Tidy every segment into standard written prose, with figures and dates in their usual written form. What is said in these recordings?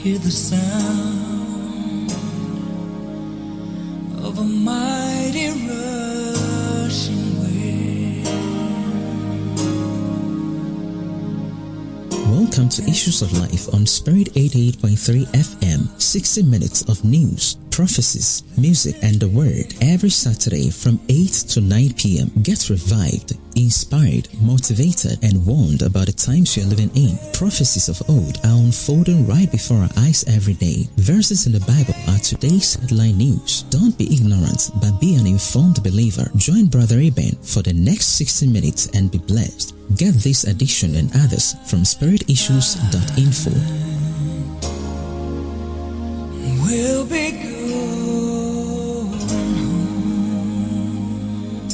hear the sound of a mighty rushing wind. Welcome to Issues of Life on Spirit 88.3 FM. 60 minutes of news, prophecies, music, and the word every Saturday from 8 to 9 p.m. Get revived, inspired, motivated, and warned about the times you're living in. Prophecies of old are unfolding right before our eyes every day. Verses in the Bible are today's headline news. Don't be ignorant, but be an informed believer. Join Brother Eben for the next 60 minutes and be blessed. Get this edition and others from spiritissues.info. We'll be going home.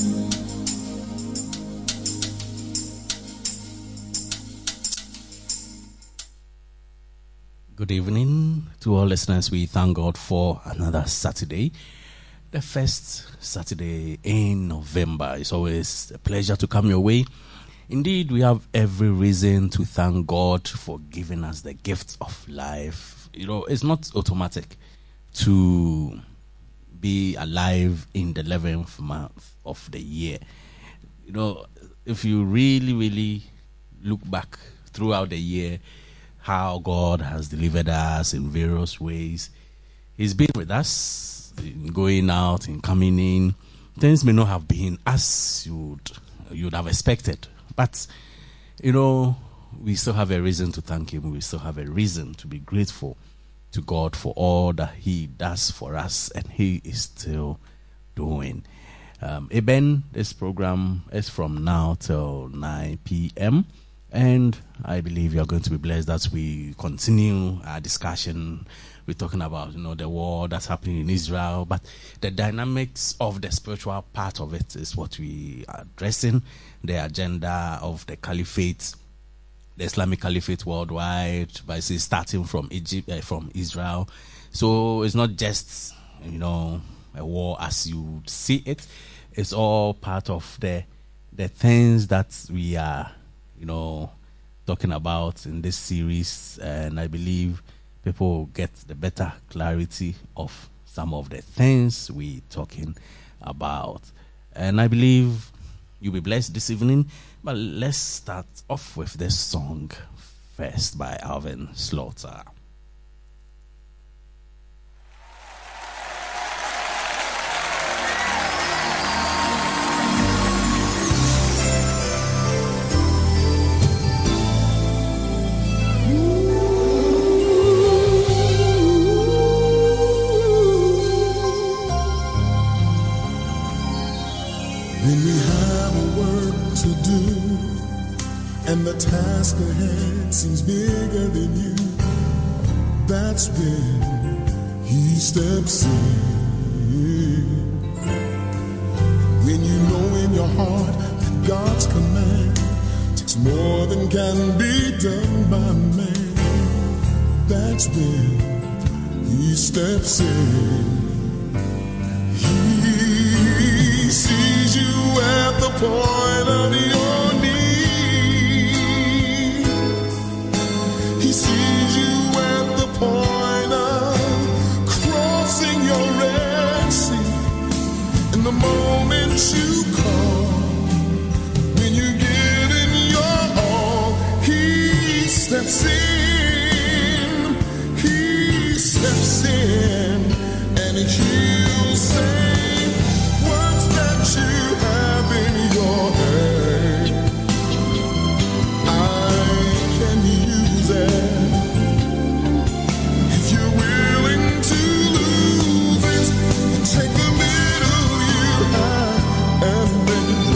Good evening to all listeners. We thank God for another Saturday, the first Saturday in November. It's always a pleasure to come your way. Indeed, we have every reason to thank God for giving us the gift of life. You know, it's not automatic to be alive in the 11th month of the year. You know, if you really look back throughout the year, how God has delivered us in various ways. He's been with us in going out, in coming in. Things may not have been as you'd have expected. But, you know, we still have a reason to thank Him. We still have a reason to be grateful to God for all that He does for us and He is still doing. Eben, this program is from now till 9 p.m. And I believe you're going to be blessed as we continue our discussion. We're talking about, you know, the war that's happening in Israel, but the dynamics of the spiritual part of it is what we are addressing. The agenda of the caliphate, the Islamic Caliphate worldwide, by starting from from Israel. So it's not just, you know, a war as you see it. It's all part of the things that we are, you know, talking about in this series, and I believe people will get the better clarity of some of the things we're talking about. And I believe you'll be blessed this evening. But let's start off with this song first by Alvin Slaughter. And the task ahead seems bigger than you. That's when He steps in. When you know in your heart that God's command takes more than can be done by man. That's when He steps in. He sees you at the point of your need. He sees you at the point of crossing your Red Sea. And the moment you call, when you give in your all, He steps in. He steps in, and He'll say words that you have in your hand. I can use it. If you're willing to lose it and take the middle you have and make it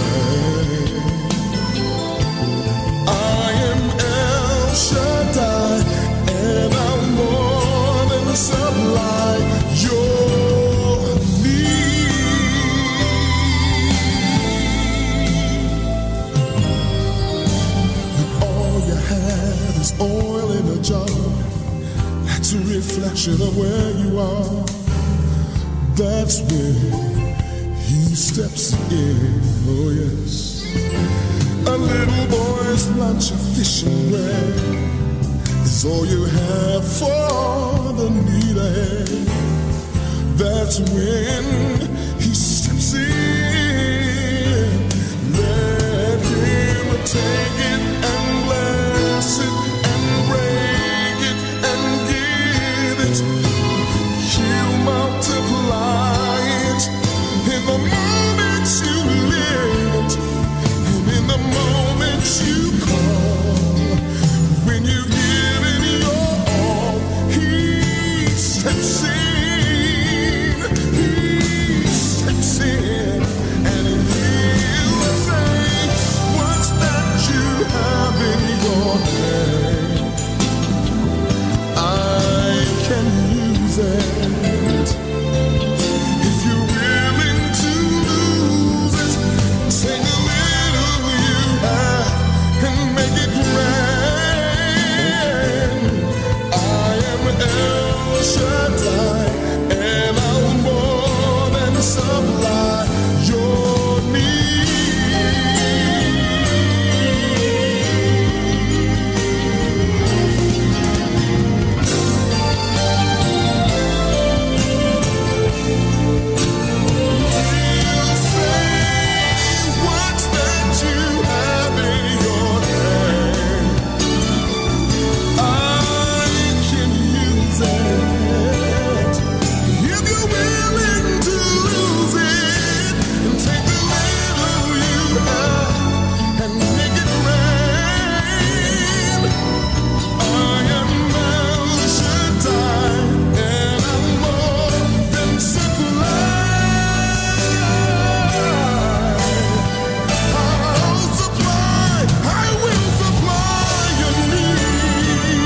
right. I am El Shaddai, and I'm more than supply your need. When all you have is oil in a jar, that's a reflection of where you are. That's when He steps in. Oh yes. A little boy's lunch of fish and bread is So you have for the need ahead. That's when he steps in. Let him take it and bless it and break it and give it. He'll multiply it in the moment you live it, and in the moment you call. When you give it your all, he steps in. He steps in, and he'll say, what's that you have in your hand? I can use it. If you're willing to lose it, take a little you have and make it grand. I am El Shaddai, and I'll more than supply your need. He'll say, what's that you have in your hand? I can use it. If you're willing to lose it, and take the little you have and make it rain. I am El Shaddai, and I'm more than supply. I will supply your need.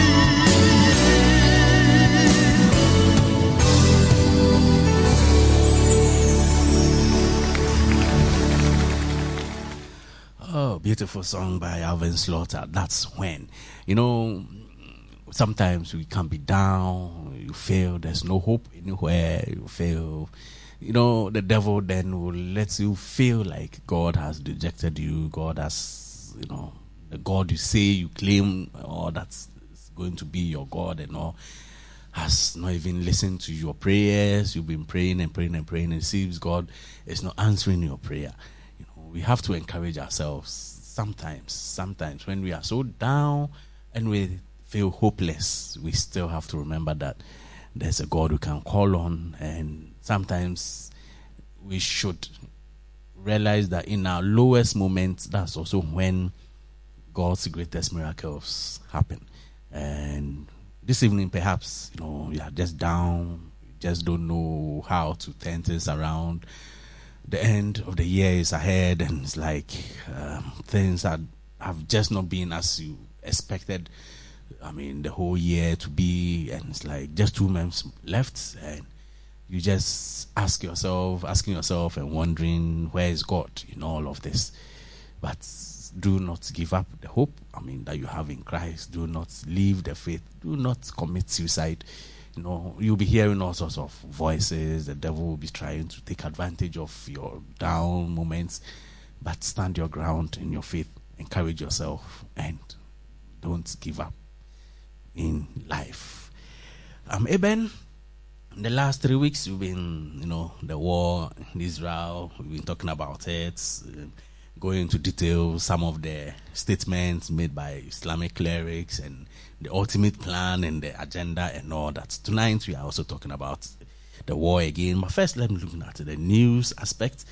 Oh, beautiful song by Alvin Slaughter. That's when. You know, sometimes we can be down, you feel there's no hope anywhere, you feel, you know, the devil then will let you feel like God has rejected you, God has, you know, the God you say you claim, or that's going to be your God and all, has not even listened to your prayers. You've been praying and praying and praying, and it seems God is not answering your prayer. You know, we have to encourage ourselves sometimes when we are so down and we feel hopeless, we still have to remember that there's a God we can call on, and sometimes we should realize that in our lowest moments, that's also when God's greatest miracles happen. And this evening, perhaps, you know, you are just down, you just don't know how to turn things around. The end of the year is ahead, and it's like things that have just not been as you expected. I mean, the whole year to be, and it's like just 2 months left, and you just asking yourself and wondering, where is God in all of this? But do not give up the hope, that you have in Christ. Do not leave the faith. Do not commit suicide. You know, you'll be hearing all sorts of voices. The devil will be trying to take advantage of your down moments. But stand your ground in your faith. Encourage yourself and don't give up in life. Eben, in the last 3 weeks, we've been, the war in Israel. We've been talking about it, going into detail, some of the statements made by Islamic clerics and the ultimate plan and the agenda and all that. Tonight, we are also talking about the war again. But first, let me look at the news aspect.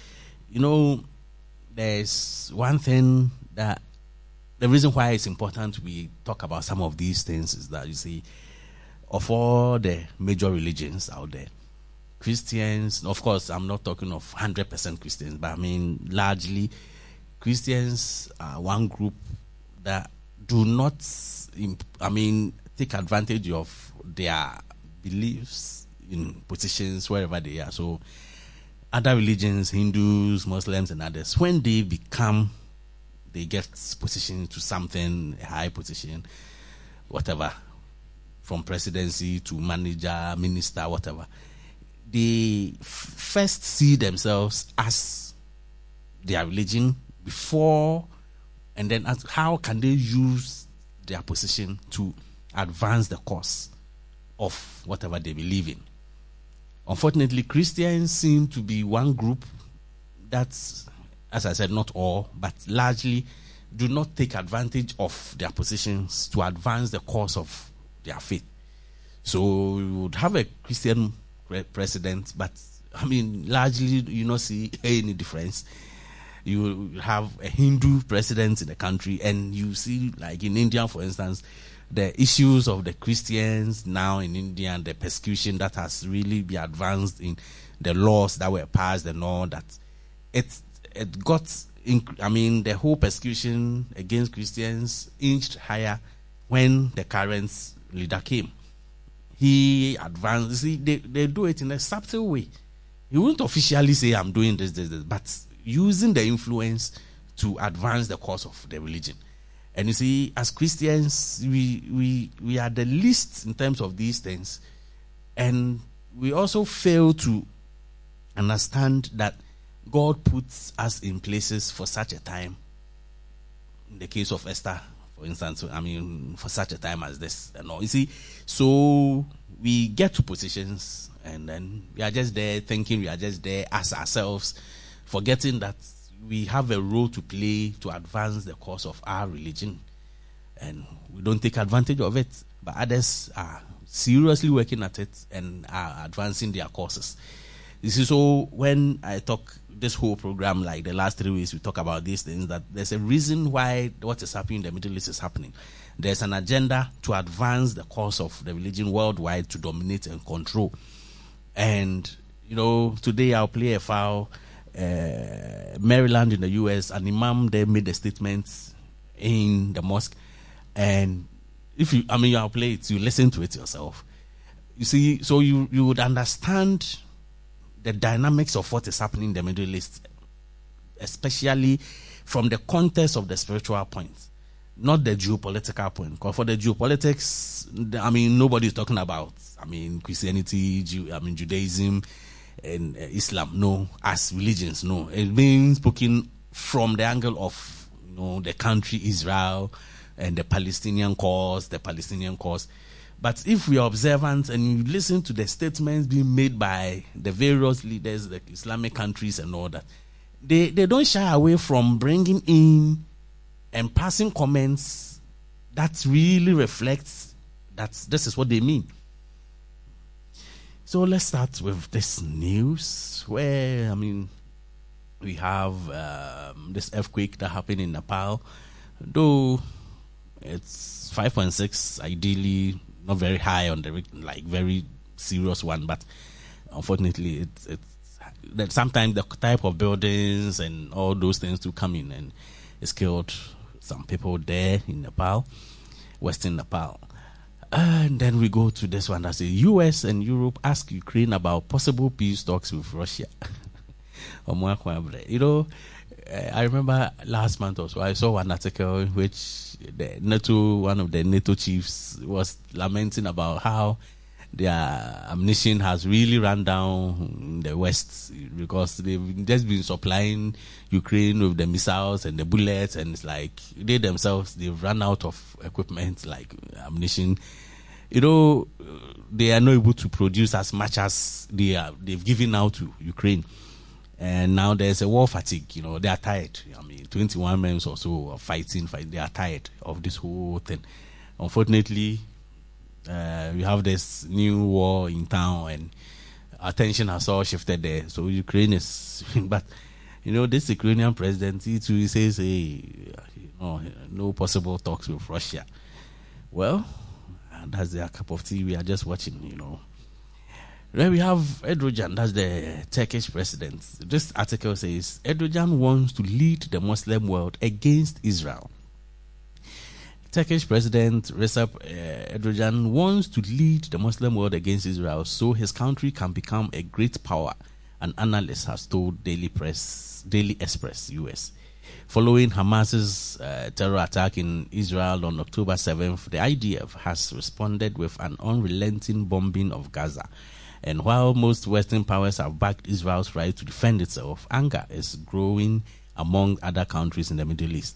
There's one thing that the reason why it's important we talk about some of these things is that, you see, of all the major religions out there, Christians, of course, I'm not talking of 100% Christians, but largely Christians are one group that do not, take advantage of their beliefs in positions wherever they are. So other religions, Hindus, Muslims, and others, when they get positioned to something, a high position, whatever, from presidency to manager, minister, whatever, they first see themselves as their religion before, and then ask how can they use their position to advance the cause of whatever they believe in. Unfortunately, Christians seem to be one group that's, as I said, not all, but largely do not take advantage of their positions to advance the cause of their faith. So you would have a Christian president, but I mean, largely you not see any difference. You have a Hindu president in the country, and you see, like in India, for instance, the issues of the Christians now in India and the persecution that has really been advanced in the laws that were passed and all that. It got, the whole persecution against Christians inched higher when the current leader came. He advanced. You see, they do it in a subtle way. He wouldn't officially say, I'm doing this, but using the influence to advance the cause of the religion. And you see, as Christians, we are the least in terms of these things. And we also fail to understand that God puts us in places for such a time. In the case of Esther, for instance, for such a time as this. You see, so we get to positions and then we are just there thinking we are just there as ourselves, forgetting that we have a role to play to advance the cause of our religion. And we don't take advantage of it, but others are seriously working at it and are advancing their causes. This is so when I talk this whole program, like the last 3 weeks, we talk about these things, that there's a reason why what is happening in the Middle East is happening. There's an agenda to advance the cause of the religion worldwide, to dominate and control. And, today I'll play a file. Maryland in the U.S., an imam there made a statement in the mosque. And I'll play it, you listen to it yourself. You see, so you would understand the dynamics of what is happening in the Middle East, especially from the context of the spiritual point, not the geopolitical point. Because for the geopolitics, nobody is talking about, Christianity, Judaism, and Islam, no, as religions, no. It's being spoken from the angle of, the country Israel and the Palestinian cause. But if we are observant and you listen to the statements being made by the various leaders, the Islamic countries and all that, they don't shy away from bringing in and passing comments that really reflects that this is what they mean. So let's start with this news where, we have this earthquake that happened in Nepal. Though it's 5.6, ideally not very high on the very serious one, but unfortunately it's that sometimes the type of buildings and all those things do come in, and it's killed some people there in Nepal, Western Nepal. And then we go to this one that says US and Europe ask Ukraine about possible peace talks with Russia. I remember last month or so, I saw one article in which one of the NATO chiefs was lamenting about how their ammunition has really run down in the West because they've just been supplying Ukraine with the missiles and the bullets, and it's like they themselves, they've run out of equipment like ammunition. They are not able to produce as much as they've given out to Ukraine. And now there's a war fatigue, they are tired. 21 months or so of fighting, they are tired of this whole thing. Unfortunately, we have this new war in town and attention has all shifted there. So Ukraine is, but, this Ukrainian president, he too says, hey, no possible talks with Russia. Well, that's their cup of tea. We are just watching, Then we have Erdogan, that's the Turkish president. This article says, Erdogan wants to lead the Muslim world against Israel. Turkish President Recep Erdogan wants to lead the Muslim world against Israel so his country can become a great power, an analyst has told Daily Express, US. Following Hamas's terror attack in Israel on October 7th, the IDF has responded with an unrelenting bombing of Gaza. And while most Western powers have backed Israel's right to defend itself, anger is growing among other countries in the Middle East.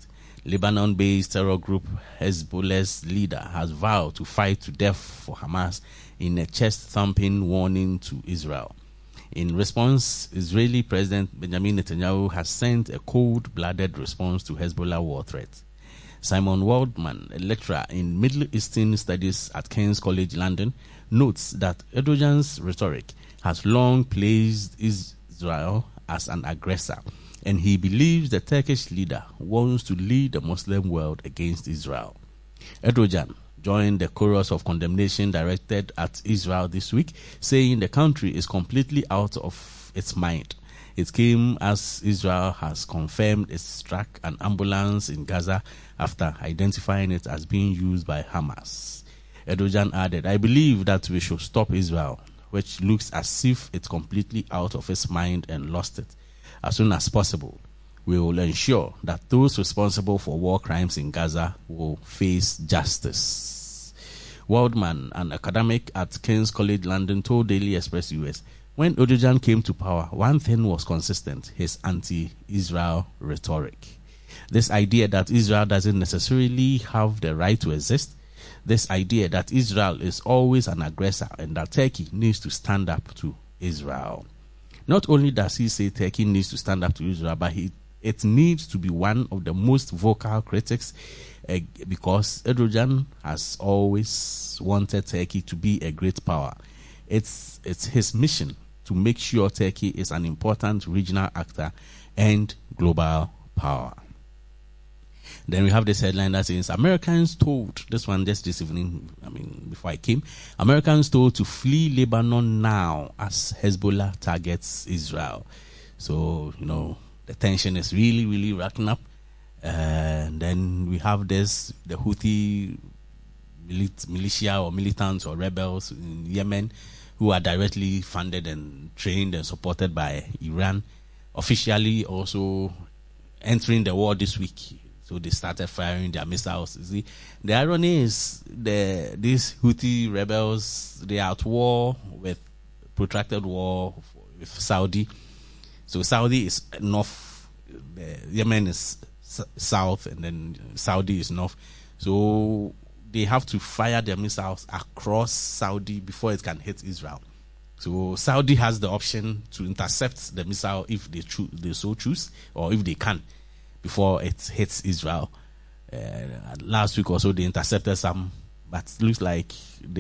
Lebanon-based terror group Hezbollah's leader has vowed to fight to death for Hamas in a chest-thumping warning to Israel. In response, Israeli President Benjamin Netanyahu has sent a cold-blooded response to Hezbollah war threats. Simon Waldman, a lecturer in Middle Eastern Studies at King's College London, notes that Erdogan's rhetoric has long placed Israel as an aggressor, and he believes the Turkish leader wants to lead the Muslim world against Israel. Erdogan joined the chorus of condemnation directed at Israel this week, saying the country is completely out of its mind. It came as Israel has confirmed it struck an ambulance in Gaza after identifying it as being used by Hamas. Erdogan added, "I believe that we should stop Israel, which looks as if it's completely out of its mind and lost it. As soon as possible, we will ensure that those responsible for war crimes in Gaza will face justice." Waldman, an academic at King's College London, told Daily Express US, when Erdogan came to power, one thing was consistent: his anti-Israel rhetoric. This idea that Israel doesn't necessarily have the right to exist, this idea that Israel is always an aggressor and that Turkey needs to stand up to Israel. Not only does he say Turkey needs to stand up to Israel, but it needs to be one of the most vocal critics because Erdogan has always wanted Turkey to be a great power. It's his mission to make sure Turkey is an important regional actor and global power. Then we have this headline that says, Americans told, this one just this evening, before I came, Americans told to flee Lebanon now as Hezbollah targets Israel. So, the tension is really, really racking up. And then we have the Houthi militia or militants or rebels in Yemen who are directly funded and trained and supported by Iran, officially also entering the war this week. So they started firing their missiles. You see, the irony is these Houthi rebels, they are at war with protracted war with Saudi. So Saudi is north, Yemen is south, and then Saudi is north. So they have to fire their missiles across Saudi before it can hit Israel. So Saudi has the option to intercept the missile if they so choose, or if they can, before it hits Israel. Last week or so they intercepted some, but it looks like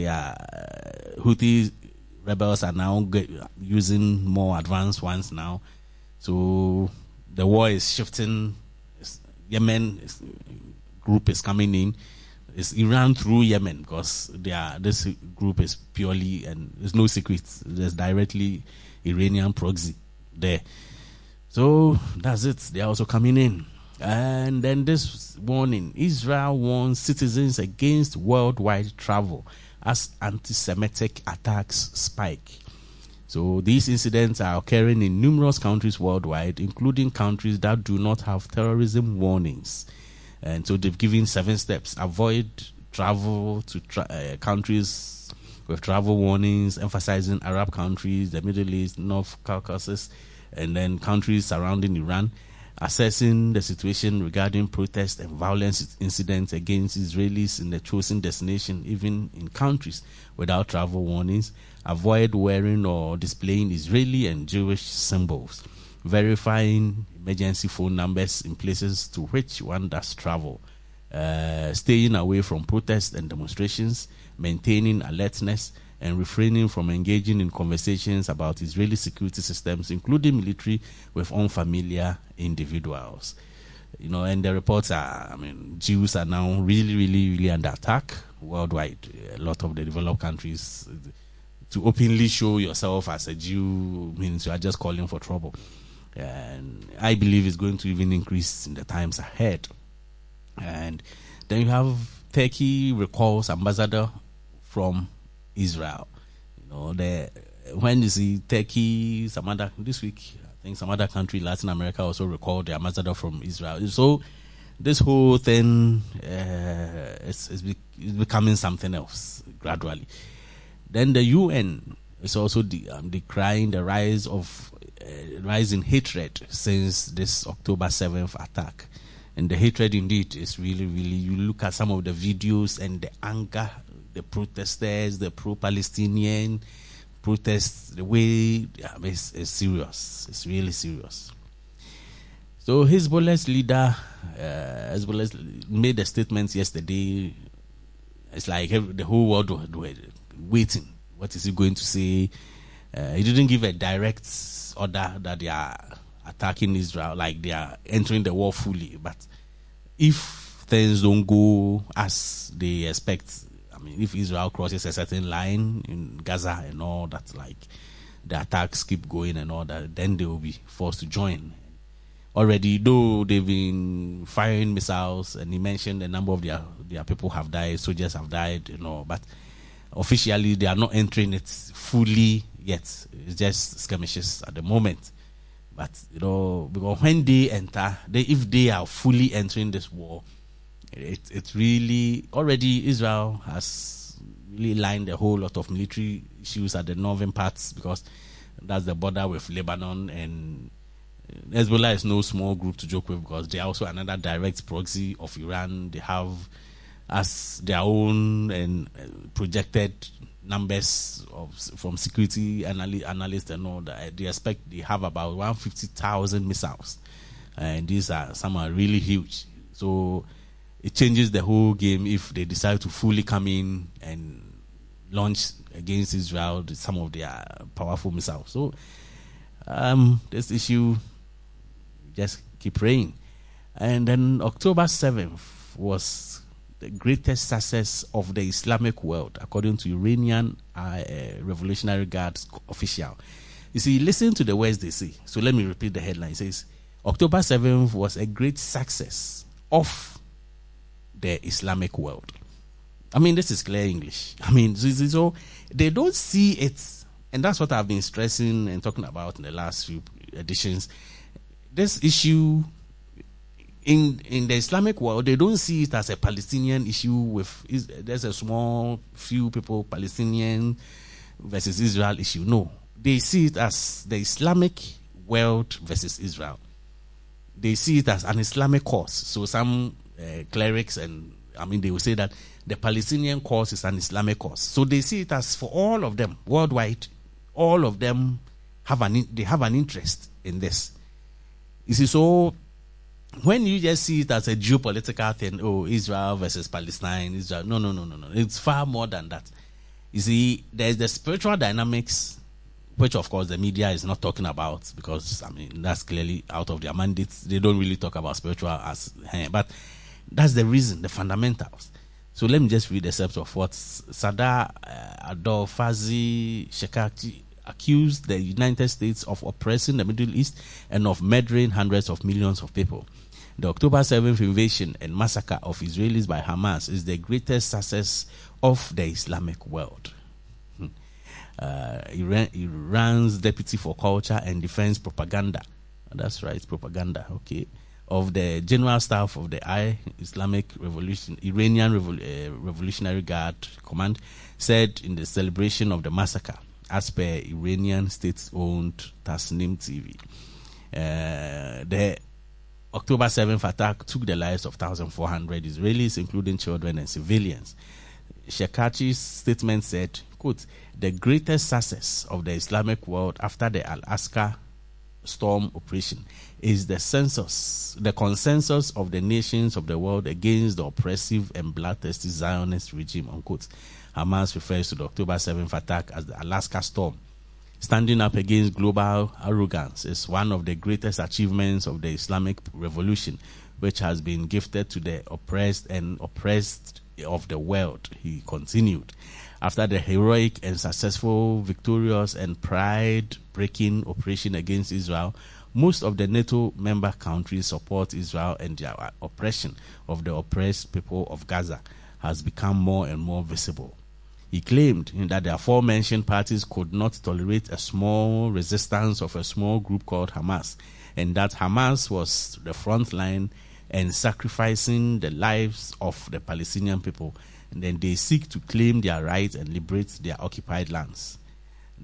Houthi rebels are now using more advanced ones now. So the war is shifting. Yemen group is coming in. It's Iran through Yemen, because this group is purely, and there's no secrets. There's directly Iranian proxy there. So that's it. They're also coming in. And then this warning: Israel warns citizens against worldwide travel as anti-Semitic attacks spike. So these incidents are occurring in numerous countries worldwide, including countries that do not have terrorism warnings. And so they've given 7 steps. Avoid travel to countries with travel warnings, emphasizing Arab countries, the Middle East, North Caucasus, and then countries surrounding Iran. Assessing the situation regarding protests and violence incidents against Israelis in the chosen destination, even in countries without travel warnings. Avoid wearing or displaying Israeli and Jewish symbols. Verifying emergency phone numbers in places to which one does travel. Staying away from protests and demonstrations. Maintaining alertness and refraining from engaging in conversations about Israeli security systems, including military, with unfamiliar individuals. And the reports are, Jews are now really, really, really under attack worldwide. A lot of the developed countries, to openly show yourself as a Jew means you are just calling for trouble. And I believe it's going to even increase in the times ahead. And then you have Turkey recalls ambassador from Israel. When you see Turkey, this week, I think some other country, Latin America, also recalled the ambassador from Israel. So this whole thing is becoming something else gradually. Then the UN is also decrying the rise in hatred since this October 7th attack. And the hatred indeed is really, really, you look at some of the videos and the anger, the protesters, the pro-Palestinian protests, the way it's serious. It's really serious. So Hezbollah's leader, Hezbollah made a statement yesterday. It's like the whole world was waiting. What is he going to say? He didn't give a direct order that they are attacking Israel, like they are entering the war fully. But if things don't go as they expect, I mean, if Israel crosses a certain line in Gaza and all that, like the attacks keep going and all that, then they will be forced to join. Already, though they've been firing missiles, and he mentioned a number of their people have died, soldiers have died, but officially they are not entering it fully yet. It's just skirmishes at the moment. But, because when they enter, if they are fully entering this war, it's really, already Israel has really lined a whole lot of military issues at the northern parts, because that's the border with Lebanon, and Hezbollah is no small group to joke with, because they are also another direct proxy of Iran. They have as their own and projected numbers from security analysts and all that. They expect they have about 150,000 missiles, and some are really huge. So it changes the whole game if they decide to fully come in and launch against Israel some of their powerful missiles. So this issue, just keep praying. And then October 7th was the greatest success of the Islamic world, according to Iranian Revolutionary Guard's official. You see, listen to the words they say. So let me repeat the headline. It says, October 7th was a great success of the Islamic world. I mean, this is clear English. I mean, so they don't see it, and that's what I've been stressing and talking about in the last few editions. This issue in the Islamic world, they don't see it as a Palestinian issue there's a small few people, Palestinian versus Israel issue. No, they see it as the Islamic world versus Israel. They see it as an Islamic cause. So some clerics they will say that the Palestinian cause is an Islamic cause. So they see it as, for all of them worldwide, all of them have an interest in this. You see, so when you just see it as a geopolitical thing, Israel versus Palestine, Israel, no. It's far more than that. You see, there's the spiritual dynamics, which of course the media is not talking about, because that's clearly out of their mandates. They don't really talk about spiritual but that's the reason, the fundamentals. So let me just read the steps of what Sadr Adolfazi Shekati accused the United States of oppressing the Middle East and of murdering hundreds of millions of people. The October 7th invasion and massacre of Israelis by Hamas is the greatest success of the Islamic world. Iran's Deputy for Culture and Defense Propaganda, that's right, propaganda, okay, of the General Staff of the Iranian Revolutionary Guard Command, said in the celebration of the massacre, as per Iranian state-owned Tasnim TV. The October 7th attack took the lives of 1,400 Israelis, including children and civilians. Shekati's statement said, quote, "The greatest success of the Islamic world after the Al-Aqsa storm operation is the consensus of the nations of the world against the oppressive and bloodthirsty Zionist regime," unquote. Hamas refers to the October 7th attack as the Al-Aqsa storm. Standing up against global arrogance is one of the greatest achievements of the Islamic revolution, which has been gifted to the oppressed and oppressed of the world, he continued. After the heroic and successful, victorious and pride-breaking operation against Israel, most of the NATO member countries support Israel, and their oppression of the oppressed people of Gaza has become more and more visible. He claimed that the aforementioned parties could not tolerate a small resistance of a small group called Hamas, and that Hamas was the front line and sacrificing the lives of the Palestinian people, and then they seek to claim their rights and liberate their occupied lands. The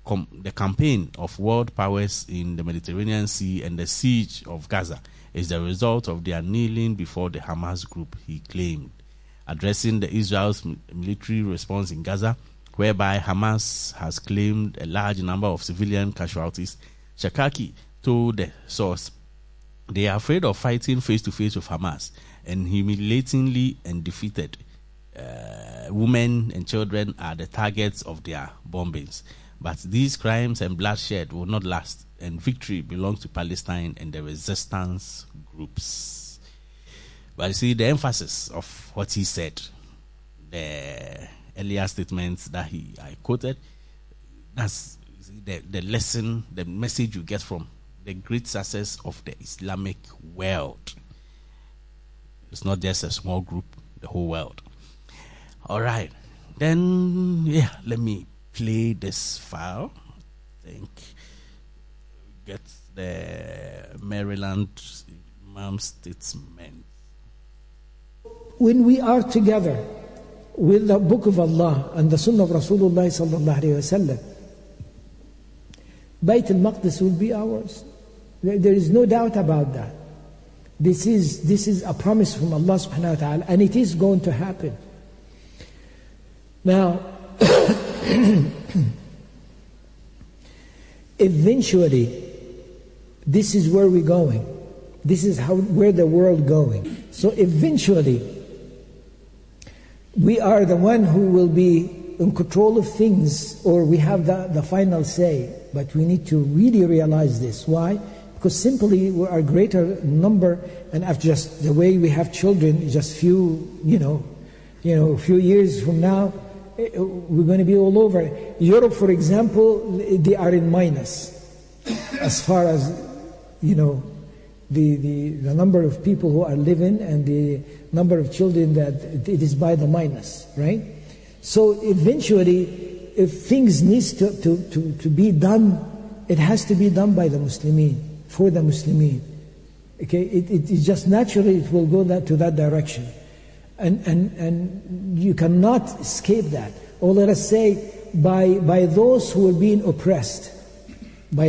the campaign of world powers in the Mediterranean Sea and the siege of Gaza is the result of their kneeling before the Hamas group, he claimed. Addressing the Israel's military response in Gaza, whereby Hamas has claimed a large number of civilian casualties, Shakaki told the source, they are afraid of fighting face-to-face with Hamas and humiliatingly and defeated. Women and children are the targets of their bombings. But these crimes and bloodshed will not last, and victory belongs to Palestine and the resistance groups. But you see, the emphasis of what he said, the earlier statements that I quoted, that's the lesson, the message you get from the great success of the Islamic world. It's not just a small group, the whole world. All right. Then, let me play this file. I think get the Maryland Imam statement. When we are together with the Book of Allah and the Sunnah of Rasulullah sallallahu alaihi wasallam, Bayt al-Maqdis will be ours. There is no doubt about that. This is a promise from Allah subhanahu wa ta'ala, and it is going to happen. Now, eventually, this is where we're going. This is where the world going. So eventually, we are the one who will be in control of things, or we have the final say. But we need to really realize this. Why? Because simply we are a greater number, and after just the way we have children, just few years from now, we're going to be all over. Europe, for example, they are in minus as far as the number of people who are living and the number of children that it is by the minus, right? So eventually, if things needs to be done, it has to be done by the Muslimin, for the Muslimin. Okay, it is just naturally it will go to that direction. And you cannot escape that. Or let us say, by those who are being oppressed, okay,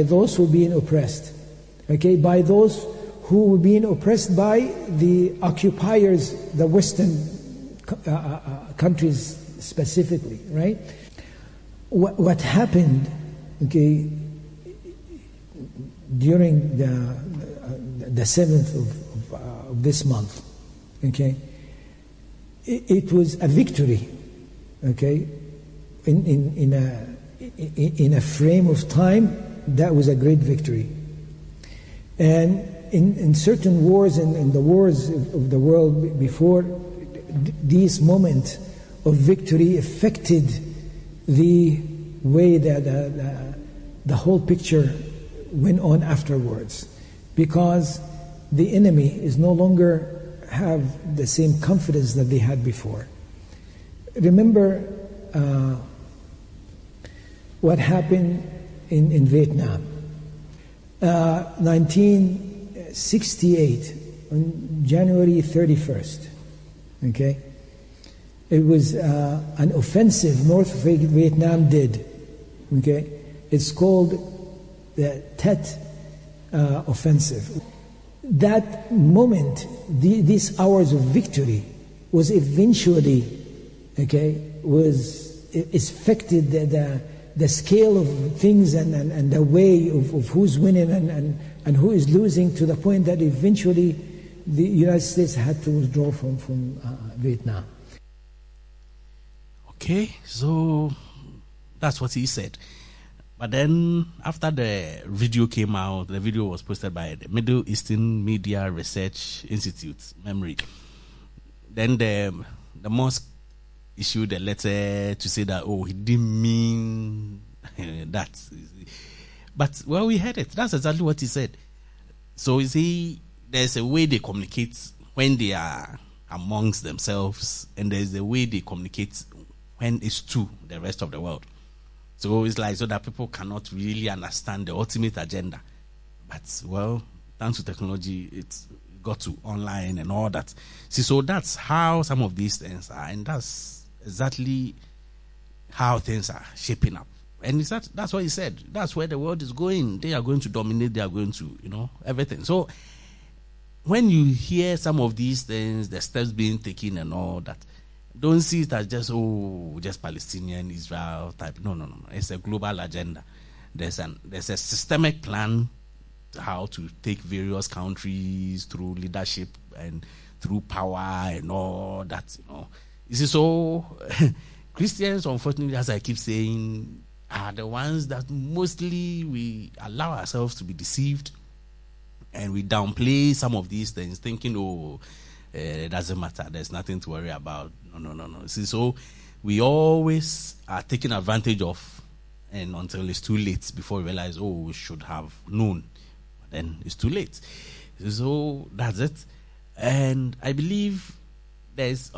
by those who were being oppressed by the occupiers, the Western countries specifically, right? What happened, okay, during the 7th of this month, okay? It was a victory, okay, in a frame of time. That was a great victory. And in certain wars, in the wars of the world before, this moment of victory affected the way that the whole picture went on afterwards, because the enemy is no longer have the same confidence that they had before. Remember what happened in Vietnam. 1968, on January 31st, okay? It was an offensive North Vietnam did, okay? It's called the Tet Offensive. That moment, these hours of victory was eventually, okay, affected the scale of things and the way of who's winning and who is losing, to the point that eventually the United States had to withdraw from Vietnam. Okay, so that's what he said. But then, after the video came out, the video was posted by the Middle Eastern Media Research Institute, MEMRI. Then the mosque issued a letter to say that, he didn't mean that. But, well, we heard it. That's exactly what he said. So, you see, there's a way they communicate when they are amongst themselves, and there's a way they communicate when it's to the rest of the world. So it's like so that people cannot really understand the ultimate agenda. But, well, thanks to technology, it's got to online and all that. See, so that's how some of these things are, and that's exactly how things are shaping up. And that's what he said. That's where the world is going. They are going to dominate. They are going to, everything. So when you hear some of these things, the steps being taken and all that, don't see it as just Palestinian, Israel type. No. It's a global agenda. There's a systemic plan how to take various countries through leadership and through power and all that. You see, so Christians, unfortunately, as I keep saying, are the ones that mostly we allow ourselves to be deceived, and we downplay some of these things, thinking, it doesn't matter, there's nothing to worry about. No. See, so we always are taken advantage of, and until it's too late before we realize, we should have known. But then it's too late. So that's it. And I believe there's,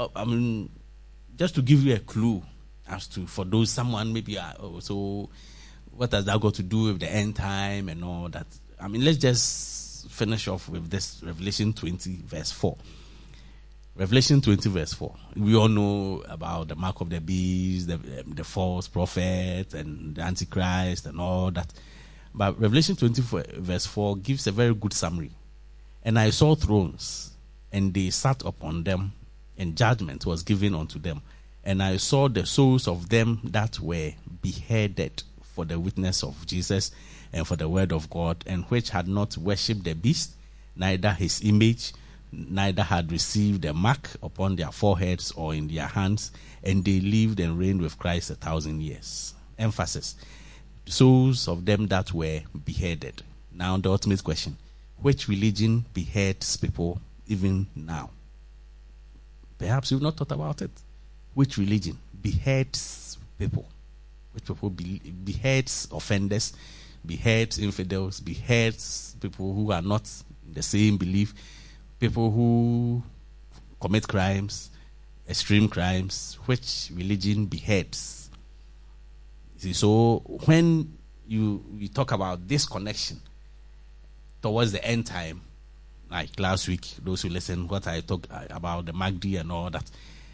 just to give you a clue as to, for those, someone maybe, so what has that got to do with the end time and all that? Let's just finish off with this Revelation 20 verse 4. Revelation 20 verse 4. We all know about the mark of the beast, the false prophet, and the Antichrist and all that. But Revelation 20 verse 4 gives a very good summary. And I saw thrones, and they sat upon them, and judgment was given unto them. And I saw the souls of them that were beheaded for the witness of Jesus and for the word of God, and which had not worshipped the beast, neither his image, neither had received a mark upon their foreheads or in their hands, and they lived and reigned with Christ 1,000 years. Emphasis: the souls of them that were beheaded. Now the ultimate question: which religion beheads people even now? Perhaps you've not thought about it. Which religion beheads people? Which people beheads offenders, beheads infidels, beheads people who are not in the same belief, people who commit crimes, extreme crimes? Which religion beheads? See, so when we talk about this connection towards the end time, like last week, those who listen, what I talked about the Mahdi and all that,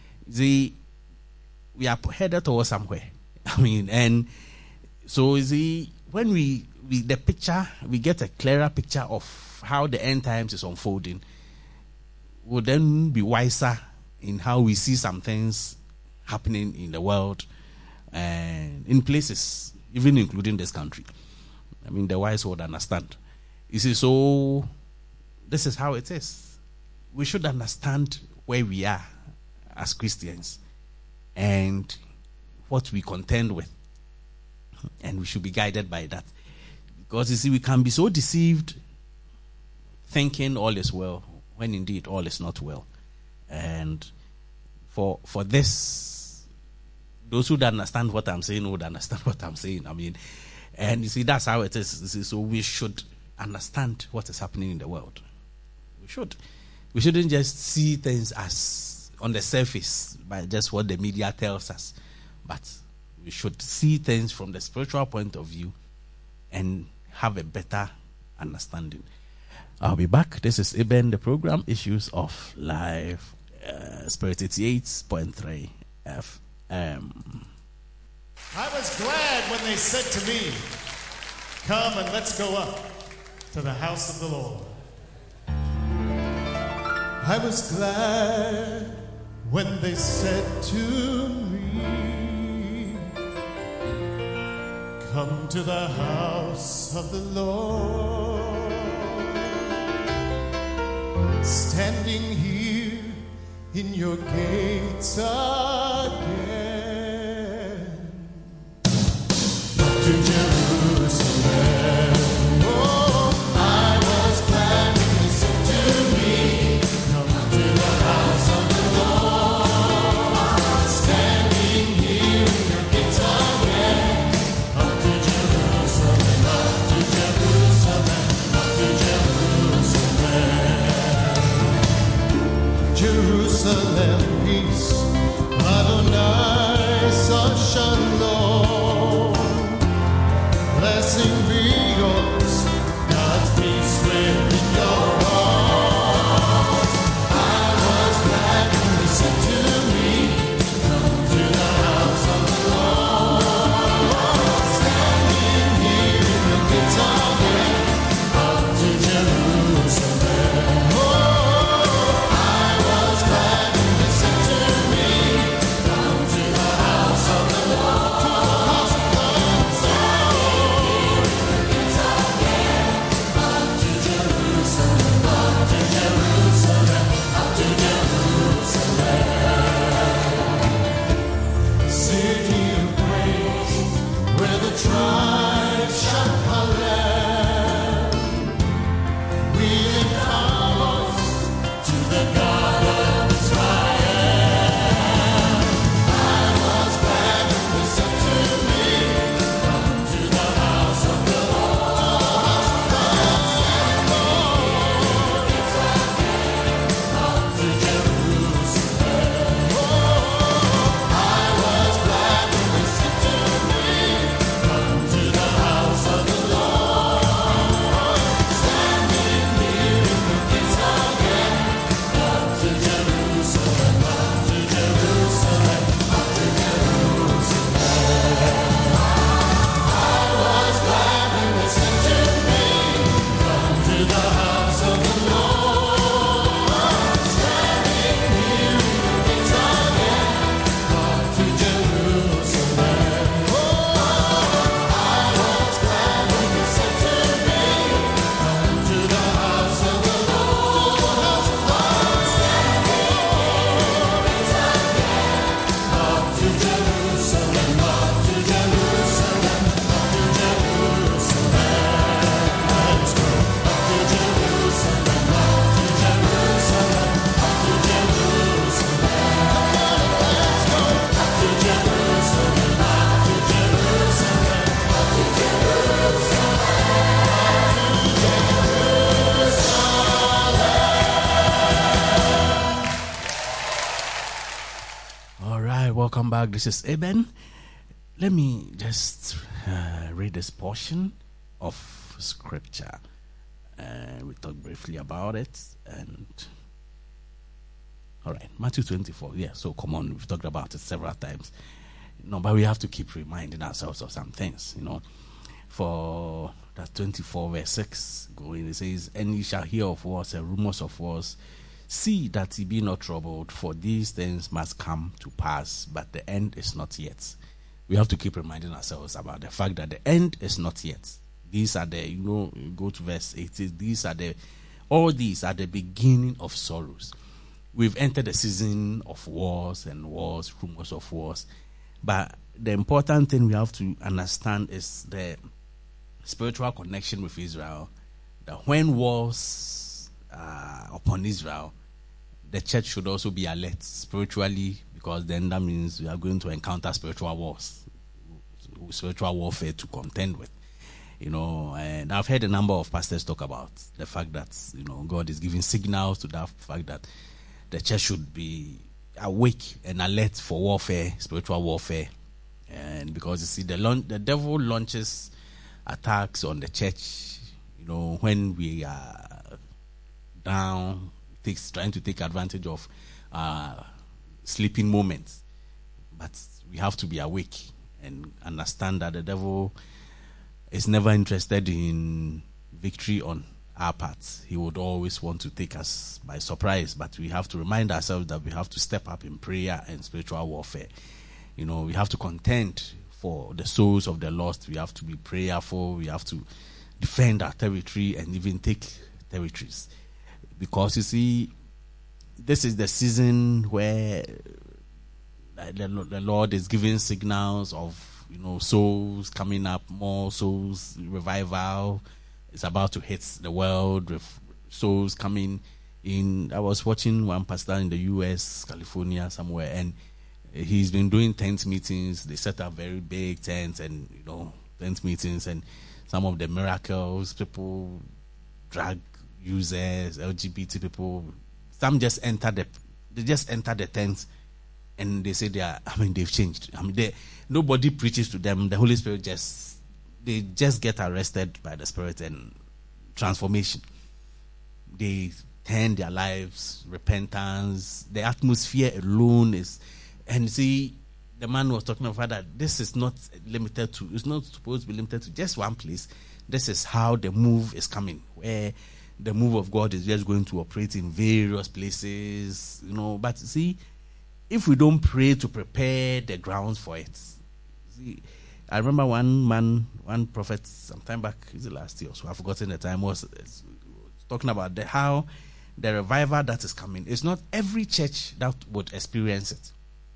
we are headed towards somewhere. And so when we the picture, we get a clearer picture of how the end times is unfolding, we'll then be wiser in how we see some things happening in the world and in places, even including this country. The wise would understand. You see, so this is how it is. We should understand where we are as Christians and what we contend with, and we should be guided by that. Because you see, we can be so deceived thinking all is well when indeed all is not well. And for this, those who don't understand what I'm saying would understand what I'm saying. And you see, that's how it is. You see, so we should understand what is happening in the world. We should. We shouldn't just see things as on the surface by just what the media tells us, but we should see things from the spiritual point of view and have a better understanding. I'll be back. This is Eben, the program Issues of Life, Spirit 88.3 FM. I was glad when they said to me, "Come and let's go up to the house of the Lord." I was glad when they said to me, "Come to the house of the Lord." Standing here in your gates again, to Jerusalem. Oh, I was glad when they said to me, "Come to the house of the Lord." Standing here in your gates again, up to Jerusalem, up to Jerusalem, up to Jerusalem. Jerusalem, peace, Adonai, Shalom. Blessing be yours, God's peace within your heart. I was glad when they said to me, "Come to the house of the Lord." our gracious amen. Let me just read this portion of scripture. We talked briefly about it. And all right, Matthew 24. Yeah, so come on, we've talked about it several times. But we have to keep reminding ourselves of some things, For that 24 verse 6 going, it says, "And ye shall hear of wars and rumors of wars. See that ye be not troubled, for these things must come to pass, but the end is not yet." We have to keep reminding ourselves about the fact that the end is not yet. These are the, you go to verse 18, all these are the beginning of sorrows. We've entered a season of wars and wars, rumors of wars. But the important thing we have to understand is the spiritual connection with Israel. That when wars are upon Israel, the church should also be alert spiritually, because then that means we are going to encounter spiritual wars, spiritual warfare to contend with. And I've heard a number of pastors talk about the fact that, God is giving signals to that fact that the church should be awake and alert for warfare, spiritual warfare. And because you see, the devil launches attacks on the church, when we are down, trying to take advantage of sleeping moments. But we have to be awake and understand that the devil is never interested in victory on our parts. He would always want to take us by surprise, but we have to remind ourselves that we have to step up in prayer and spiritual warfare. We have to contend for the souls of the lost. We have to be prayerful. We have to defend our territory and even take territories. Because you see, this is the season where the Lord is giving signals of, souls coming up, more souls, revival. It's about to hit the world with souls coming in. I was watching one pastor in the U.S., California, somewhere, and he's been doing tent meetings. They set up very big tents and, tent meetings, and some of the miracles, people, drug users, LGBT people, some just enter the tent and they say they've changed. Nobody preaches to them. The Holy Spirit they just get arrested by the Spirit and transformation. They turn their lives, repentance. The atmosphere alone is, and see, the man was talking about that this is not it's not supposed to be limited to just one place. This is how the move is coming, where the move of God is just going to operate in various places, But see, if we don't pray to prepare the grounds for it, see, I remember one prophet some time back, is it last year or so, I've forgotten the time, was talking about how the revival that is coming, it's not every church that would experience it.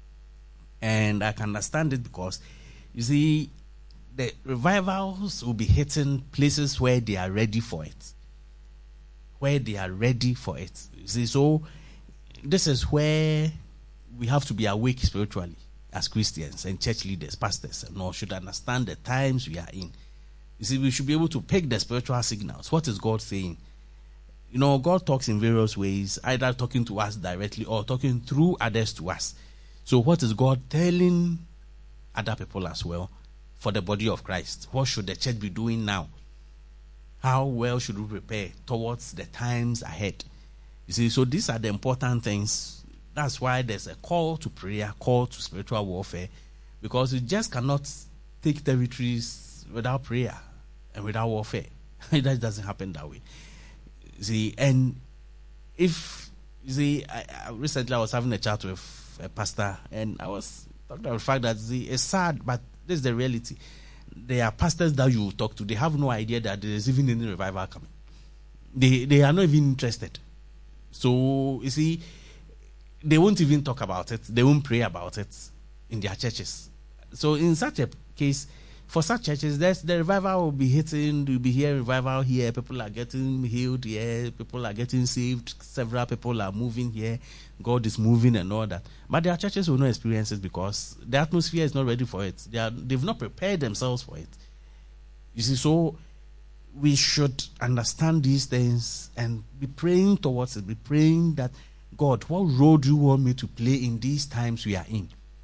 And I can understand it because, you see, the revivals will be hitting places where they are ready for it. Where they are ready for it. You see, so this is where we have to be awake spiritually as Christians and church leaders, pastors, and all should understand the times we are in. You see, we should be able to pick the spiritual signals. What is God saying? God talks in various ways, either talking to us directly or talking through others to us. So what is God telling other people as well for the body of Christ? What should the church be doing now? How well should we prepare towards the times ahead? You see, so these are the important things. That's why there's a call to prayer, call to spiritual warfare, because you just cannot take territories without prayer and without warfare. That doesn't happen that way. See, and if you see, recently I was having a chat with a pastor, and I was talking about the fact that it's sad, but this is the reality. There are pastors that you talk to, they have no idea that there is even any revival coming. They are not even interested. So you see, they won't even talk about it. They won't pray about it in their churches. So in such a case, for such churches, the revival will be hitting. You'll be hearing revival here. People are getting healed here. People are getting saved. Several people are moving here. God is moving and all that. But their churches will not experience it because the atmosphere is not ready for it. They've not prepared themselves for it. You see, so we should understand these things and be praying towards it. Be praying that, God, what role do you want me to play in these times we are in?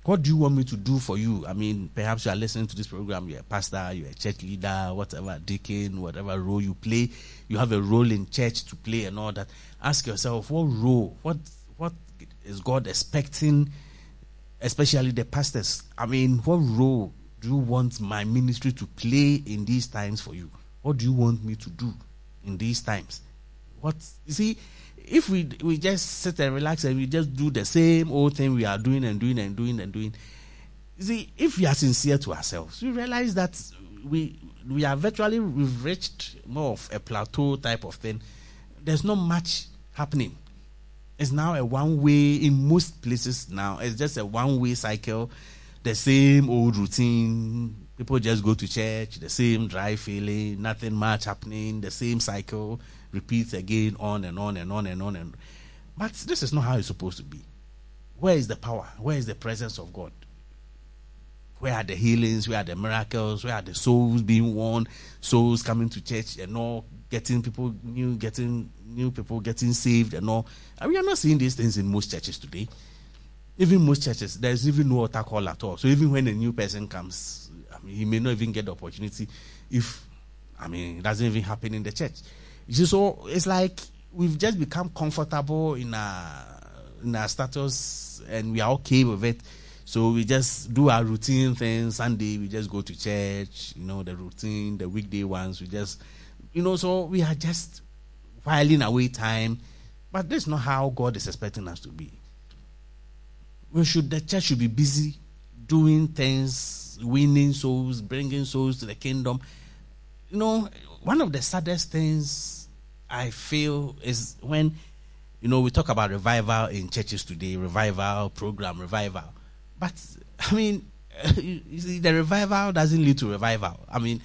What do you want me to do for you? I mean, perhaps you are listening to this program, you're a pastor, you're a church leader, whatever, deacon, whatever role you play. You have a role in church to play and all that. Ask yourself, what role, what is God expecting, especially the pastors? I mean, what role do you want my ministry to play in these times for you? What do you want me to do in these times? You see, if we just sit and relax and we just do the same old thing we are doing and doing and doing and doing, you see, if we are sincere to ourselves, we realize that we've reached more of a plateau type of thing. There's not much happening. It's now a one-way in most places now. It's just a one-way cycle, the same old routine. People just go to church, the same dry feeling, nothing much happening, the same cycle repeats again, on and on and on and on. And but this is not how it's supposed to be. Where is the power? Where is the presence of God? Where are the healings? Where are the miracles? Where are the souls being won? Souls coming to church and all, getting new people getting saved and all. And we are not seeing these things in most churches today. Even most churches, there's even no altar call at all. So even when a new person comes, I mean, he may not even get the opportunity if, I mean, it doesn't even happen in the church. You see, so it's like we've just become comfortable in our status and we are okay with it. So we just do our routine things. Sunday, we just go to church, the routine, the weekday ones. We just, so we are just whiling away time. But that's not how God is expecting us to be. The church should be busy doing things, winning souls, bringing souls to the kingdom. One of the saddest things I feel is when, we talk about revival in churches today, revival program, revival. But, I mean, you see, the revival doesn't lead to revival. I mean,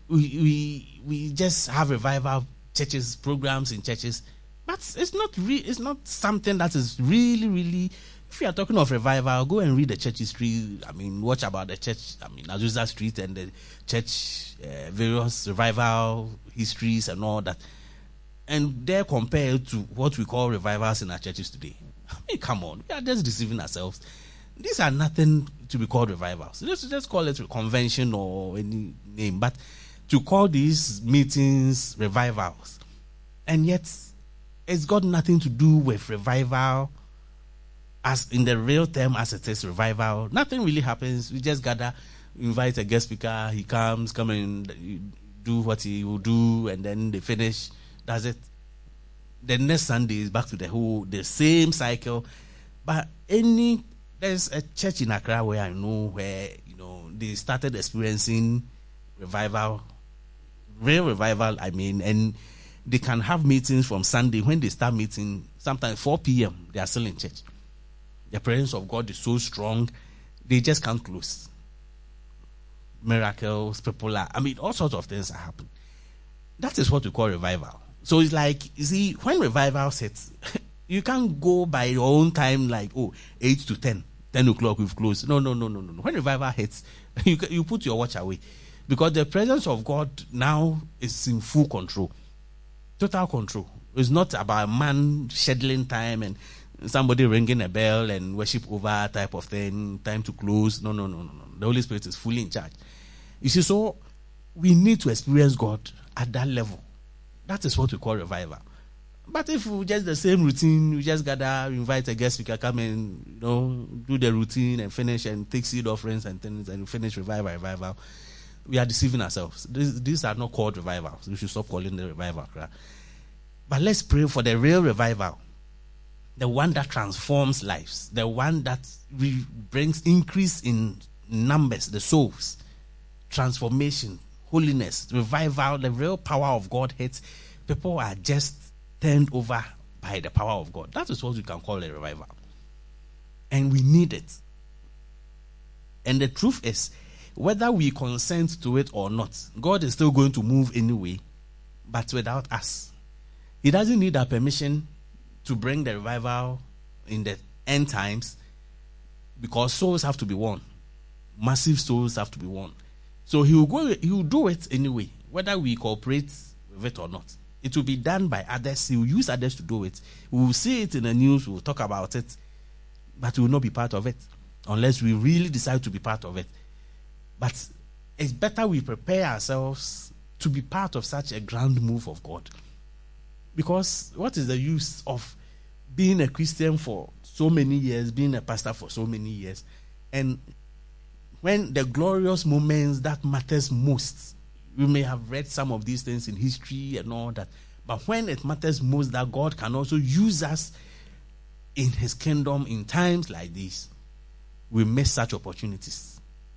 we just have revival churches, programs in churches, but it's not something that is really, really. If you are talking of revival, go and read the church history. I mean, watch about the church. I mean, Azusa Street and the church, various revival histories and all that. And they're compared to what we call revivals in our churches today. I mean, come on. We are just deceiving ourselves. These are nothing to be called revivals. Let's just call it a convention or any name. But to call these meetings revivals, and yet it's got nothing to do with revival as in the real term as it is revival. Nothing really happens. We just gather, invite a guest speaker, he come and do what he will do, and then they finish. That's it. The next Sunday is back to the same cycle. But there's a church in Accra where I know where, they started experiencing revival, real revival, I mean, and they can have meetings from Sunday. When they start meeting, sometimes 4 p.m., they are still in church. The presence of God is so strong, they just can't close. Miracles, all sorts of things are happening. That is what we call revival. So it's like, you see, when revival sets, you can't go by your own time like, 8 to 10 o'clock we've closed. No. When revival hits, you put your watch away. Because the presence of God now is in full control. Total control. It's not about a man scheduling time and somebody ringing a bell and worship over type of thing, time to close. No. The Holy Spirit is fully in charge. You see, so we need to experience God at that level. That is what we call revival. But if we just the same routine, we just gather, invite a guest speaker, come and do the routine and finish and take seed offerings and things and finish revival, we are deceiving ourselves. These are not called revivals. We should stop calling them revival. Right? But let's pray for the real revival, the one that transforms lives, the one that brings increase in numbers, the souls, transformation, holiness, revival. The real power of God hits. People are just turned over by the power of God. That is what we can call a revival. And we need it. And the truth is, whether we consent to it or not, God is still going to move anyway, but without us. He doesn't need our permission to bring the revival in the end times, because souls have to be won. Massive souls have to be won. So he will do it anyway, whether we cooperate with it or not. It will be done by others. He will use others to do it. We will see it in the news. We will talk about it, but we will not be part of it. unless we really decide to be part of it. But it's better we prepare ourselves to be part of such a grand move of God. Because what is the use of being a Christian for so many years, being a pastor for so many years, and when the glorious moments that matters most, we may have read some of these things in history and all that, but when it matters most that God can also use us in his kingdom in times like these, we miss such opportunities.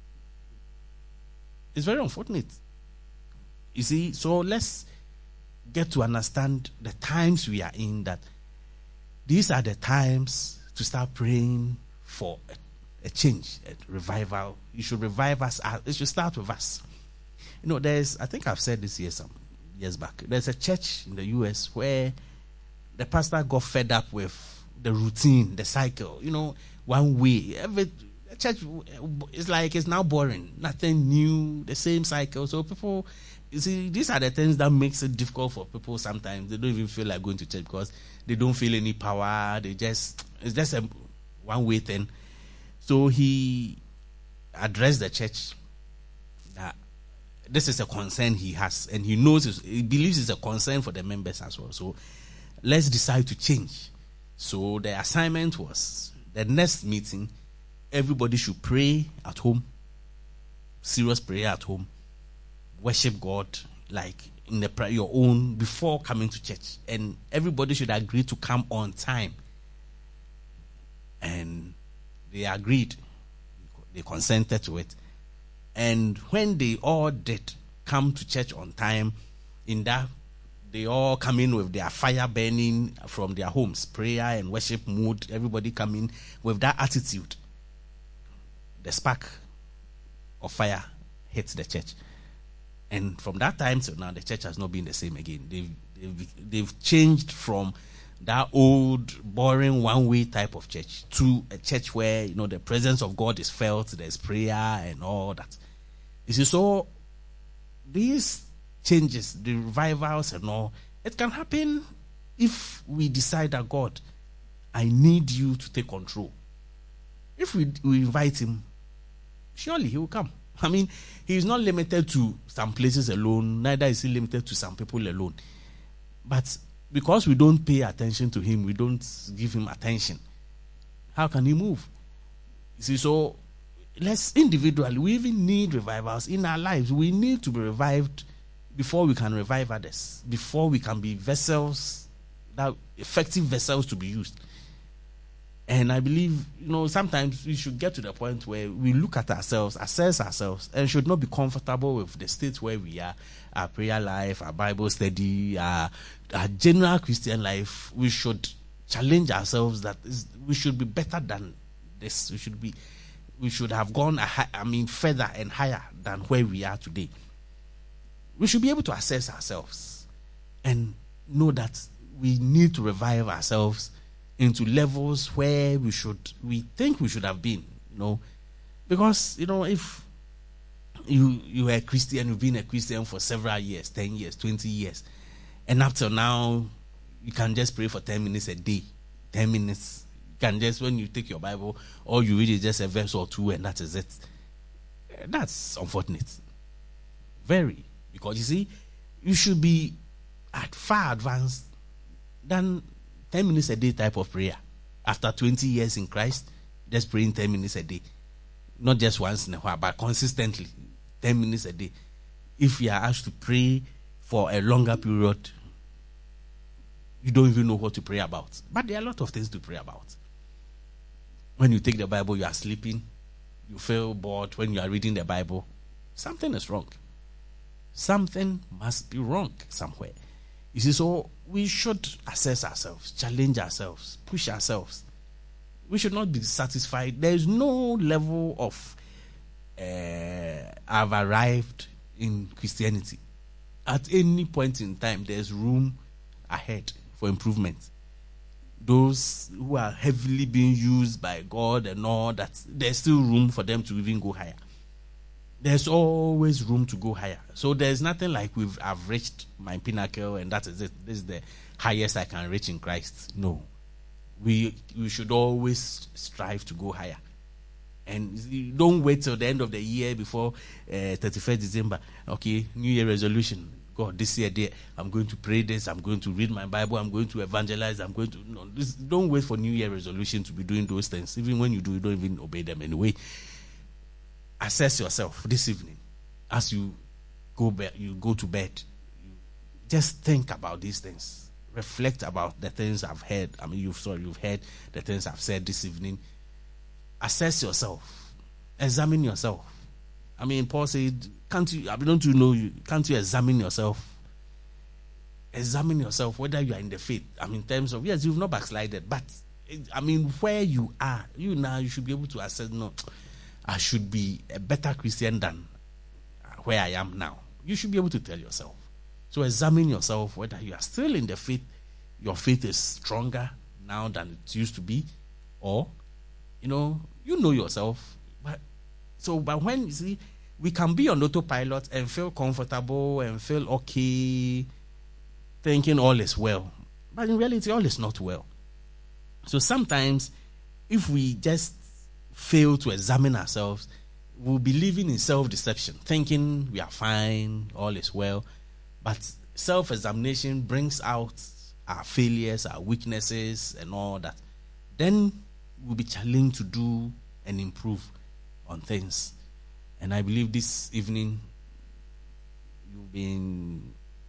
It's very unfortunate. You see, so let's get to understand the times we are in, that these are the times to start praying for a change, a revival. You should revive us. It should start with us. You know, I think I've said this here some years back. There's a church in the US where the pastor got fed up with the routine, the cycle, one way. The church is like, it's now boring. Nothing new, the same cycle. So people, you see, these are the things that makes it difficult for people sometimes. They don't even feel like going to church because they don't feel any power. It's just a one-way thing. So he addressed the church that this is a concern he has, and he believes it's a concern for the members as well. So let's decide to change. So the assignment was, the next meeting, everybody should pray at home, serious prayer at home, worship God like in your own before coming to church, and everybody should agree to come on time. And they agreed, they consented to it. And when they all did come to church on time, in that they all come in with their fire burning from their homes, prayer and worship mood, everybody come in with that attitude. The spark of fire hits the church. And from that time till now, the church has not been the same again. They've changed from that old, boring, one-way type of church to a church where, the presence of God is felt, there's prayer and all that. You see, so these changes, the revivals and all, it can happen if we decide that, God, I need you to take control. If we invite him, surely he will come. I mean, he is not limited to some places alone, neither is he limited to some people alone. But because we don't pay attention to him, we don't give him attention, how can he move? You see, so let's individually, we even need revivals in our lives. We need to be revived before we can revive others, before we can be vessels, that effective vessels to be used. And I believe, sometimes we should get to the point where we look at ourselves, assess ourselves, and should not be comfortable with the state where we are, our prayer life, our Bible study, our general Christian life. We should challenge ourselves that we should be better than this. We should have gone further and higher than where we are today. We should be able to assess ourselves and know that we need to revive ourselves into levels where we think we should have been, because, if you are a Christian, you've been a Christian for several years, 10 years, 20 years, and up till now, you can just pray for 10 minutes a day, 10 minutes. You can just, when you take your Bible, all you read is just a verse or two, and that is it. That's unfortunate. Very. Because, you see, you should be far advanced than 10 minutes a day type of prayer. After 20 years in Christ, just praying 10 minutes a day. Not just once in a while, but consistently, 10 minutes a day. If you are asked to pray for a longer period, you don't even know what to pray about. But there are a lot of things to pray about. When you take the Bible, you are sleeping, you feel bored when you are reading the Bible. Something is wrong. Something must be wrong somewhere. You see, so we should assess ourselves, challenge ourselves, push ourselves. We should not be satisfied. There is no level of I've arrived in Christianity. At any point in time, there's room ahead for improvement. Those who are heavily being used by God and all that, there's still room for them to even go higher. There's always room to go higher. So there's nothing like I've reached my pinnacle and that is it. This is the highest I can reach in Christ. No. We should always strive to go higher. And you don't wait till the end of the year before 31st December. Okay, New Year resolution. God, this year, I'm going to pray this. I'm going to read my Bible. I'm going to evangelize. I'm going to... No, don't wait for New Year resolution to be doing those things. Even when you do, you don't even obey them anyway. Assess yourself this evening as you go to bed. Just think about these things. Reflect about the things I've heard. I mean, you've heard the things I've said this evening. Assess yourself. Examine yourself. I mean, Paul said, can't you examine yourself? Examine yourself, whether you are in the faith. I mean, in terms of, yes, you've not backslided, but, I mean, where you are, you should be able to assess, no, I should be a better Christian than where I am now. You should be able to tell yourself. So examine yourself, whether you are still in the faith, your faith is stronger now than it used to be, or, you know yourself. But when you see, we can be on autopilot and feel comfortable and feel okay, thinking all is well. But in reality, all is not well. So sometimes, if we just fail to examine ourselves, we'll be living in self-deception, thinking we are fine, all is well. But self-examination brings out our failures, our weaknesses, and all that. Then we'll be challenged to do and improve on things. And I believe this evening you've been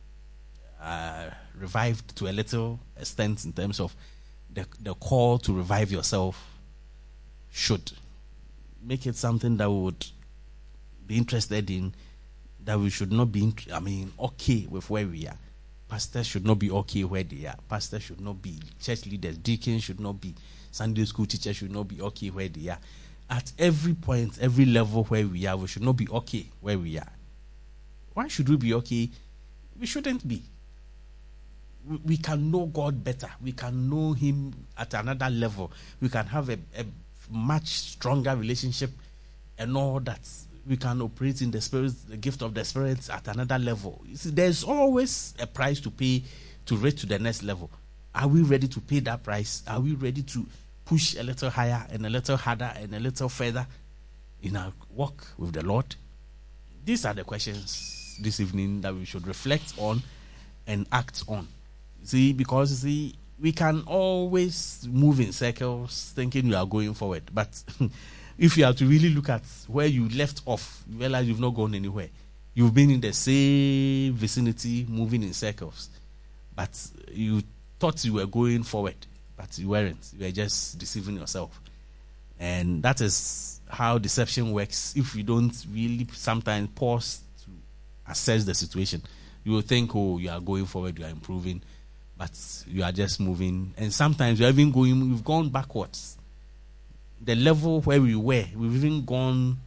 revived to a little extent in terms of the call to revive yourself. Should make it something that we would be interested in, that we should not be okay with where we are. Pastors should not be okay where they are. Pastors should not be, church leaders, deacons should not be, Sunday school teachers should not be okay where they are. At every point, every level where we are, we should not be okay where we are. Why should we be okay? We shouldn't be. We can know God better. We can know Him at another level. We can have a much stronger relationship and all that. We can operate in the Spirit, the gift of the Spirit at another level. You see, there's always a price to pay to reach to the next level. Are we ready to pay that price? Are we ready to push a little higher and a little harder and a little further in our walk with the Lord? These are the questions this evening that we should reflect on and act on. See, because we can always move in circles thinking we are going forward. But if you have to really look at where you left off, you realize you've not gone anywhere. You've been in the same vicinity, moving in circles. But you thought you were going forward, but you weren't. You were just deceiving yourself. And that is how deception works. If you don't really sometimes pause to assess the situation, you will think, oh, you are going forward, you are improving, but you are just moving. And sometimes you've gone backwards. The level where we were, we've even gone,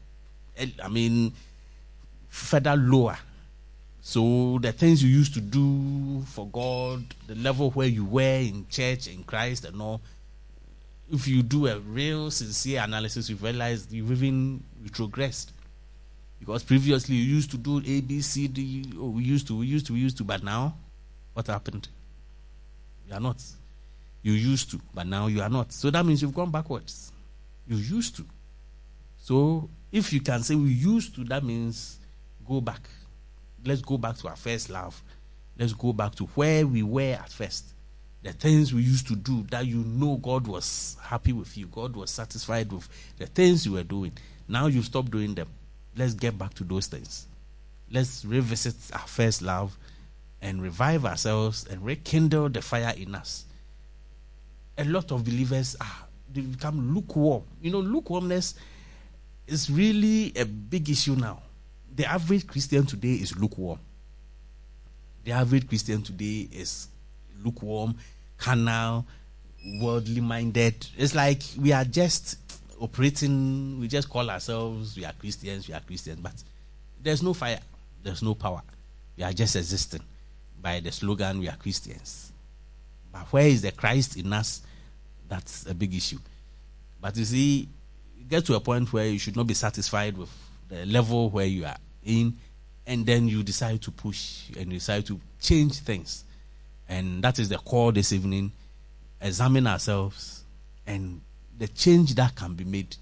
further lower. So the things you used to do for God, the level where you were in church, in Christ and all, if you do a real sincere analysis, you realize you've even retrogressed. Because previously you used to do A, B, C, D, we used to, but now, what happened? You are not. You used to, but now you are not. So that means you've gone backwards. You used to. So if you can say we used to, that means go back. Let's go back to our first love. Let's go back to where we were at first. The things we used to do that God was happy with you. God was satisfied with the things you were doing. Now you stop doing them. Let's get back to those things. Let's revisit our first love and revive ourselves and rekindle the fire in us. A lot of believers they become lukewarm. Lukewarmness is really a big issue now. The average Christian today is lukewarm. The average Christian today is lukewarm, carnal, worldly minded. It's like we are just operating, we just call ourselves, we are Christians, but there's no fire, there's no power. We are just existing by the slogan, we are Christians. But where is the Christ in us? That's a big issue. But you see, you get to a point where you should not be satisfied with the level where you are in, and then you decide to push and you decide to change things. And that is the call this evening. Examine ourselves and the change that can be made.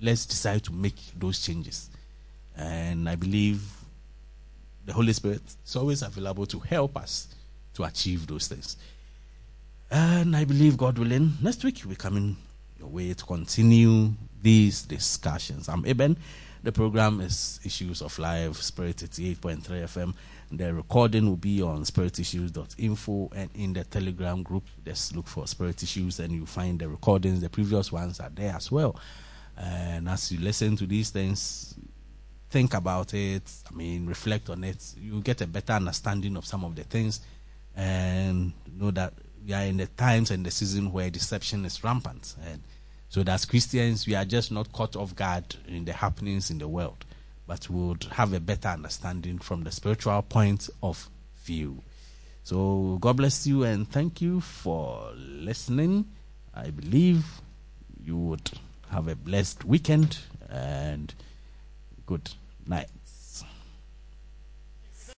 let's decide to make those changes. And I believe the Holy Spirit is always available to help us to achieve those things. And I believe, God willing, next week we're coming your way to continue these discussions. I'm Eben. The program is Issues of Life, Spirit 88.3 FM. The recording will be on spiritissues.info, and in the Telegram group, just look for Spirit Issues and you'll find the recordings. The previous ones are there as well. And as you listen to these things, think about it, reflect on it. You get a better understanding of some of the things, and know that we are in the times and the season where deception is rampant. And so that as Christians, we are just not caught off guard in the happenings in the world, but we would have a better understanding from the spiritual point of view. So God bless you and thank you for listening. I believe you would have a blessed weekend and good night.